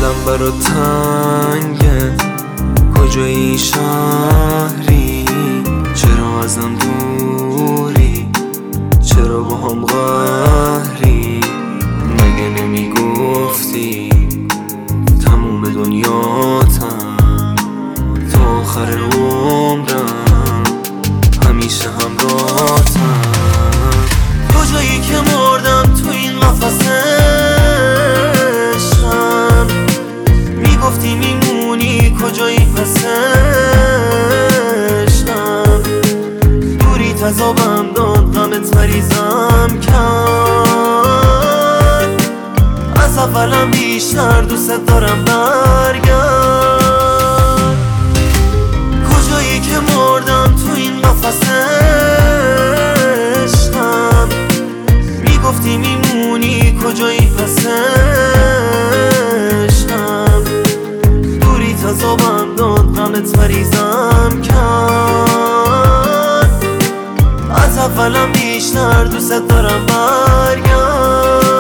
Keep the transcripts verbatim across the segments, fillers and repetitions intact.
دلم برا تنگه، کجایی شهری؟ چرا ازم دوری؟ چرا با هم قهری؟ مگه نمیگفتی تموم دنیاتم تا آخر عمرم همیشه همراهتم؟ کجایی که مردم تو این قفسشم، میگفتی میمونی کجایی پسشم؟ دوری تذابم داد غمت مریضم کرد، از اولم بیشتر دوست دارم برگرد. کجایی که مردم تو این قفسشم، میگفتی میمونی کجایی پسشم؟ دوری تذابم داد غمت مریضم کرد، از اولم بیشتر دوست دارم برگرد.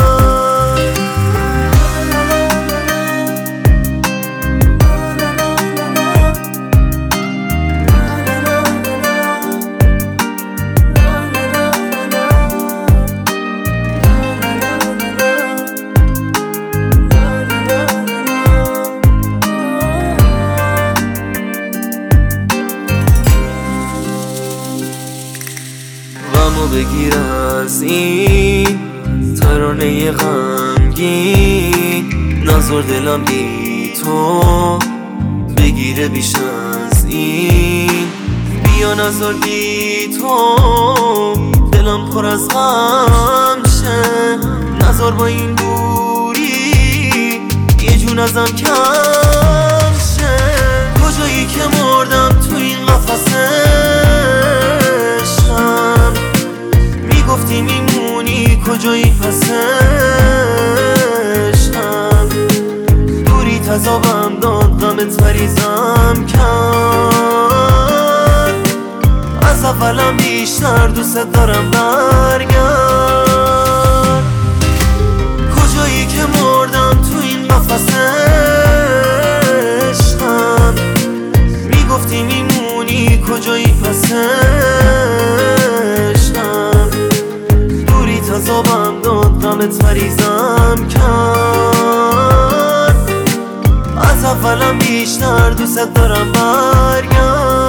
غمو بگیر از این ترانه غمگین، نذار دلم بی تو بگیره بیش از این. بیا نذار بی تو دلم پر از غم شه، نذار با این دوری یه جون ازم کم شه. کجایی که مردم تو این قفسشم، میگفتی میمونی کجایی پسشم؟ دوری تذابم داد غمت مریضم کرد، از اولم بیشتر دوست دارم برگرد. کجایی که مردم تو این قفسشم، میگفتی میمونی کجایی پسشم؟ دوری تذابم داد غمت مریضم کرد، از اولم بیشتر دوست دارم برگرد.